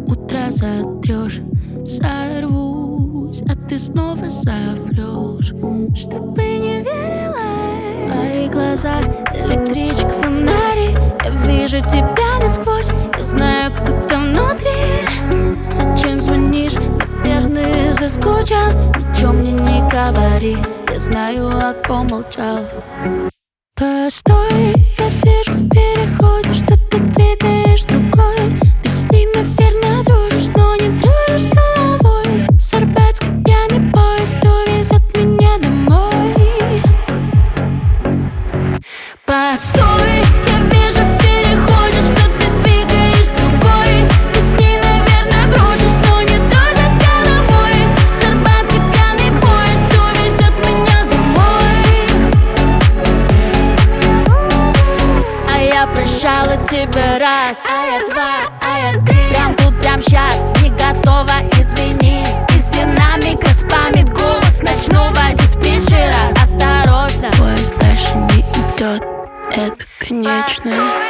утро затрешь. Сорвусь, а ты снова соврешь, чтобы не верила. В твоих глазах электричек, фонари. Я вижу тебя насквозь, я знаю, кто там внутри. Зачем звонишь? Наверное, заскучал. Ничего мне не говори, я знаю, о ком молчал. Постой, я вижу в переходе, что ты двигаешь другой. Ты с ней, наверное, дружишь, но не дружишь с головой. С Арбатской пьяный поезд увезет меня домой. Постой, я вижу в переходе, что ты двигаешь другой. Ты с ней, наверное, дружишь, но не дружишь с головой. С Арбатской пьяный поезд увезет меня домой. А я прощала тебя раз, а я два, а я три. Прям тут, прям щас, не готова, извини. Из динамика спамит голос ночного диспетчера. Осторожно, поезд дальше не идет, это конечное.